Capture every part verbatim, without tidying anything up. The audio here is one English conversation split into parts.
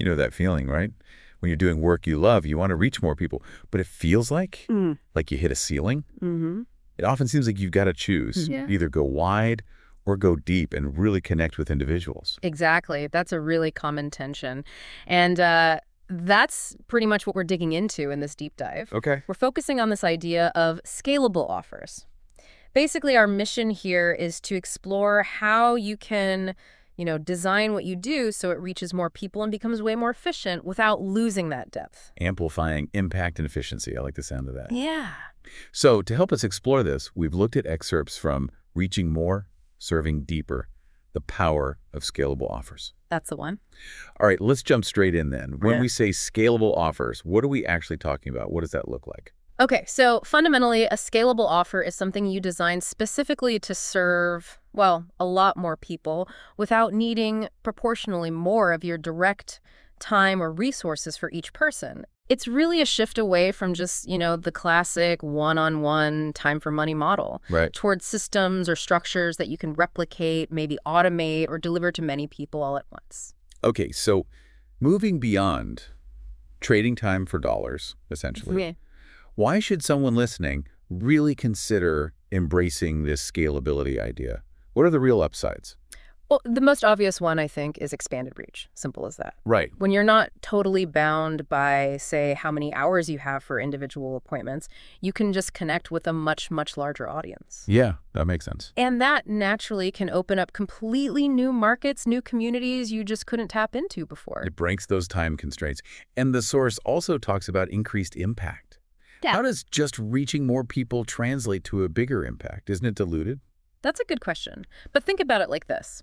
You know that feeling, right? When you're doing work you love, you want to reach more people, but it feels like, Mm. like you hit a ceiling. Mm-hmm. It often seems like you've got to choose, Yeah. either go wide or go deep and really connect with individuals. Exactly. That's a really common tension. And uh, that's pretty much what we're digging into in this deep dive. Okay. We're focusing on this idea of scalable offers. Basically, our mission here is to explore how you can, you know, design what you do so it reaches more people and becomes way more efficient without losing that depth. Amplifying impact and efficiency. I like the sound of that. Yeah. So to help us explore this, we've looked at excerpts from Reaching More, Serving Deeper, The Power of Scalable Offers. That's the one. All right, let's jump straight in then. When Yeah. we say scalable offers, what are we actually talking about? What does that look like? Okay, so fundamentally, a scalable offer is something you design specifically to serve, well, a lot more people without needing proportionally more of your direct time or resources for each person. It's really a shift away from just, you know, the classic one-on-one time for money model Right. towards systems or structures that you can replicate, maybe automate, or deliver to many people all at once. Okay, so moving beyond trading time for dollars, essentially, Yeah. why should someone listening really consider embracing this scalability idea? What are the real upsides? Well, the most obvious one, I think, is expanded reach. Simple as that. Right. When you're not totally bound by, say, how many hours you have for individual appointments, you can just connect with a much, much larger audience. Yeah, that makes sense. And that naturally can open up completely new markets, new communities you just couldn't tap into before. It breaks those time constraints. And the source also talks about increased impact. Yeah. How does just reaching more people translate to a bigger impact? Isn't it diluted? That's a good question. But think about it like this.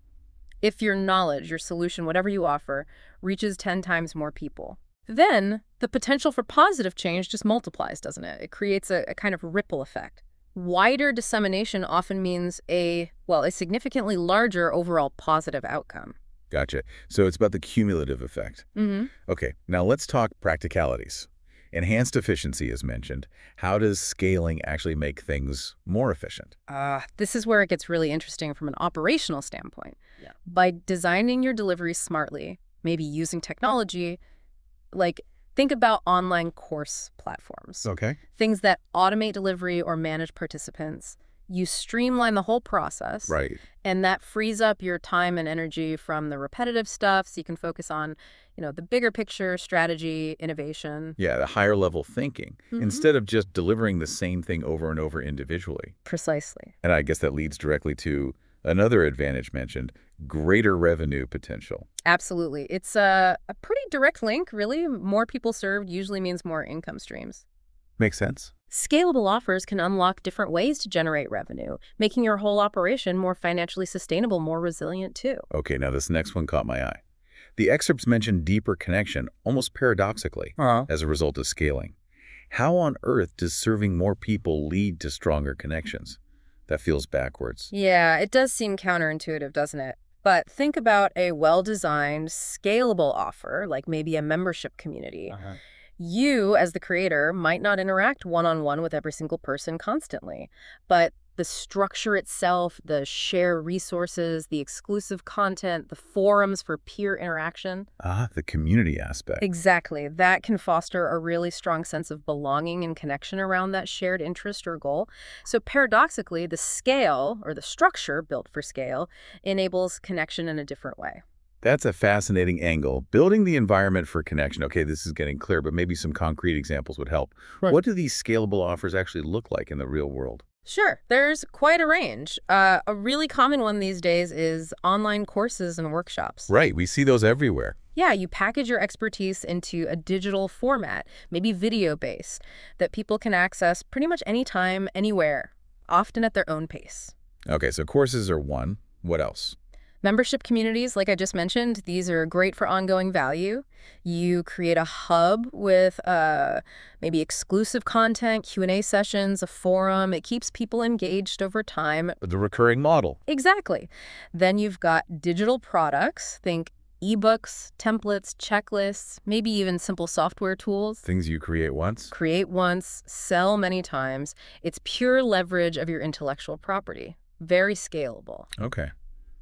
If your knowledge, your solution, whatever you offer, reaches ten times more people, then the potential for positive change just multiplies, doesn't it? It creates a, a kind of ripple effect. Wider dissemination often means a, well, a significantly larger overall positive outcome. Gotcha. So it's about the cumulative effect. Mm-hmm. Okay, now let's talk practicalities. Enhanced efficiency is mentioned. How does scaling actually make things more efficient? Uh, this is where it gets really interesting from an operational standpoint. Yeah. By designing your deliveries smartly, maybe using technology, like think about online course platforms. Okay. Things that automate delivery or manage participants. You streamline the whole process. Right. And that frees up your time and energy from the repetitive stuff so you can focus on, you know, the bigger picture, strategy, innovation. Yeah, the higher level thinking, Mhm. instead of just delivering the same thing over and over individually. Precisely. And I guess that leads directly to another advantage mentioned, greater revenue potential. Absolutely. It's a, a pretty direct link, really. More people served usually means more income streams. Makes sense? Scalable offers can unlock different ways to generate revenue, making your whole operation more financially sustainable, more resilient too. Okay, now this next one caught my eye. The excerpts mention deeper connection, almost paradoxically, Uh-huh. as a result of scaling. How on earth does serving more people lead to stronger connections? That feels backwards. Yeah, it does seem counterintuitive, doesn't it? But think about a well-designed, scalable offer, like maybe a membership community. Uh-huh. You, as the creator, might not interact one-on-one with every single person constantly, but the structure itself, the share resources, the exclusive content, the forums for peer interaction. Ah, the community aspect. Exactly. That can foster a really strong sense of belonging and connection around that shared interest or goal. So paradoxically, the scale, or the structure built for scale, enables connection in a different way. That's a fascinating angle. Building the environment for connection. Okay, this is getting clear, but maybe some concrete examples would help. Right. What do these scalable offers actually look like in the real world? Sure, there's quite a range. Uh, a really common one these days is online courses and workshops. Right, we see those everywhere. Yeah, you package your expertise into a digital format, maybe video-based, that people can access pretty much anytime, anywhere, often at their own pace. Okay, so courses are one. What else? Membership communities, like I just mentioned, these are great for ongoing value. You create a hub with uh, maybe exclusive content, Q and A sessions, a forum. It keeps people engaged over time. The recurring model. Exactly. Then you've got digital products. Think ebooks, templates, checklists, maybe even simple software tools. Things you create once. Create once, sell many times. It's pure leverage of your intellectual property. Very scalable. Okay.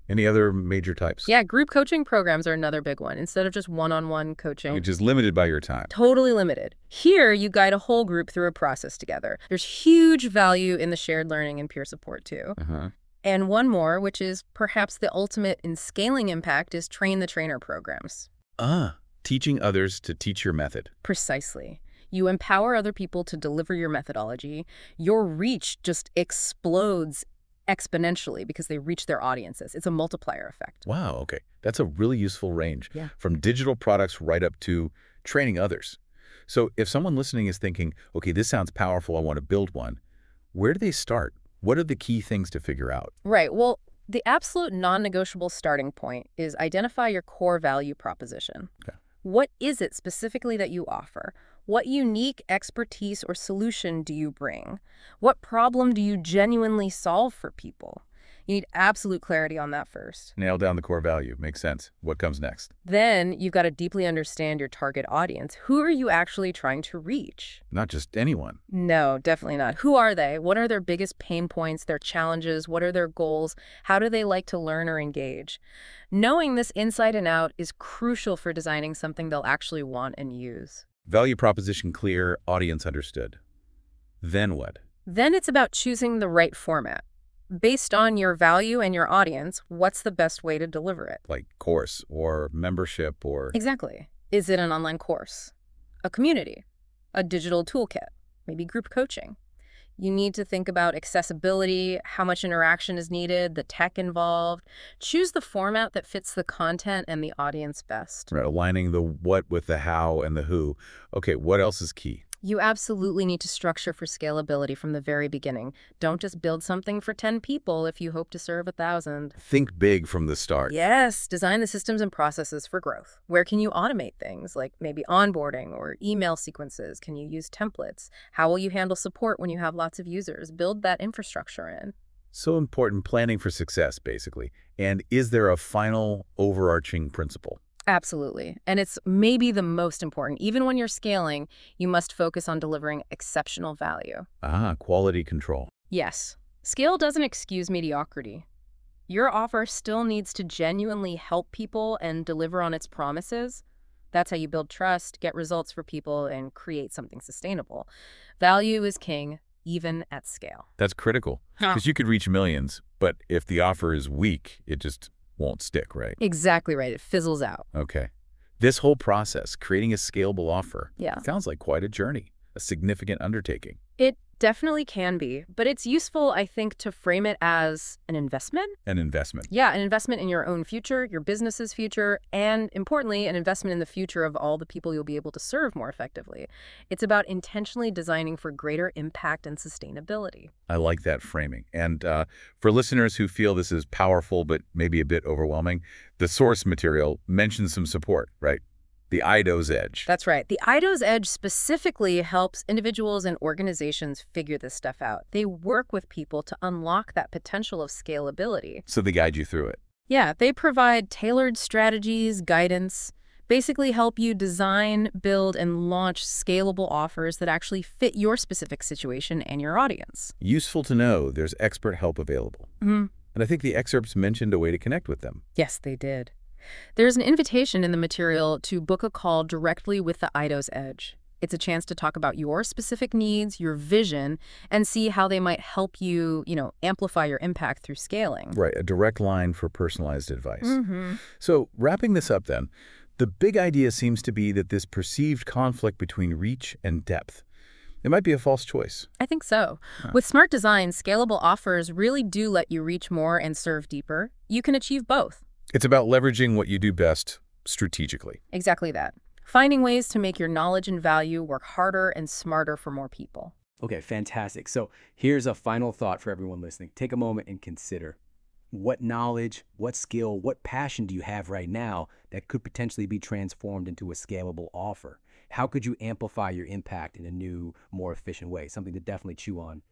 Any other major types? Yeah, group coaching programs are another big one. Instead of just one-on-one coaching, Which is limited by your time. totally limited. Here, you guide a whole group through a process together. There's huge value in the shared learning and peer support, too. Uh-huh. And one more, which is perhaps the ultimate in scaling impact, is train-the-trainer programs. Ah, teaching others to teach your method. Precisely. You empower other people to deliver your methodology. Your reach just explodes exponentially because they reach their audiences. It's a multiplier effect. Wow, okay. That's a really useful range. Yeah. From digital products right up to training others. So if someone listening is thinking, okay, this sounds powerful, I want to build one, where do they start? What are the key things to figure out? Right. Well, the absolute non-negotiable starting point is identify your core value proposition. Okay. What is it specifically that you offer? What unique expertise or solution do you bring? What problem do you genuinely solve for people? You need absolute clarity on that first. Nail down the core value. Makes sense. What comes next? Then you've got to deeply understand your target audience. Who are you actually trying to reach? Not just anyone. No, definitely not. Who are they? What are their biggest pain points, their challenges? What are their goals? How do they like to learn or engage? Knowing this inside and out is crucial for designing something they'll actually want and use. Value proposition clear, audience understood. Then what? Then it's about choosing the right format. Based on your value and your audience, what's the best way to deliver it? Like course or membership or... Exactly. Is it an online course? A community? A digital toolkit? Maybe group coaching? You need to think about accessibility, how much interaction is needed, the tech involved. Choose the format that fits the content and the audience best. Right, aligning the what with the how and the who. Okay, what else is key? You absolutely need to structure for scalability from the very beginning. Don't just build something for ten people if you hope to serve a thousand. Think big from the start. Yes, design the systems and processes for growth. Where can you automate things like maybe onboarding or email sequences? Can you use templates? How will you handle support when you have lots of users? Build that infrastructure in. So important, planning for success, basically. And is there a final overarching principle? Absolutely. And it's maybe the most important. Even when you're scaling, you must focus on delivering exceptional value. Ah, quality control. Yes. Scale doesn't excuse mediocrity. Your offer still needs to genuinely help people and deliver on its promises. That's how you build trust, get results for people, and create something sustainable. Value is king, even at scale. That's critical. Because you could reach millions, but if the offer is weak, it just won't stick, right? Exactly right. It fizzles out. Okay. This whole process, creating a scalable offer, Yeah. sounds like quite a journey, a significant undertaking. It definitely can be, but it's useful, I think, to frame it as an investment. An investment. Yeah, an investment in your own future, your business's future, and importantly, an investment in the future of all the people you'll be able to serve more effectively. It's about intentionally designing for greater impact and sustainability. I like that framing. And uh, for listeners who feel this is powerful but maybe a bit overwhelming, the source material mentions some support, right? The Eidos Edge. That's right. The Eidos Edge specifically helps individuals and organizations figure this stuff out. They work with people to unlock that potential of scalability. So they guide you through it. Yeah, they provide tailored strategies, guidance, basically help you design, build, and launch scalable offers that actually fit your specific situation and your audience. Useful to know there's expert help available. Mm-hmm. And I think the excerpts mentioned a way to connect with them. Yes, they did. There's an invitation in the material to book a call directly with the Eidos Edge. It's a chance to talk about your specific needs, your vision, and see how they might help you, you know, amplify your impact through scaling. Right, a direct line for personalized advice. Mm-hmm. So wrapping this up then, the big idea seems to be that this perceived conflict between reach and depth, it might be a false choice. I think so. Huh. With smart design, scalable offers really do let you reach more and serve deeper. You can achieve both. It's about leveraging what you do best strategically. Exactly that. Finding ways to make your knowledge and value work harder and smarter for more people. Okay, fantastic. So here's a final thought for everyone listening. Take a moment and consider what knowledge, what skill, what passion do you have right now that could potentially be transformed into a scalable offer? How could you amplify your impact in a new, more efficient way? Something to definitely chew on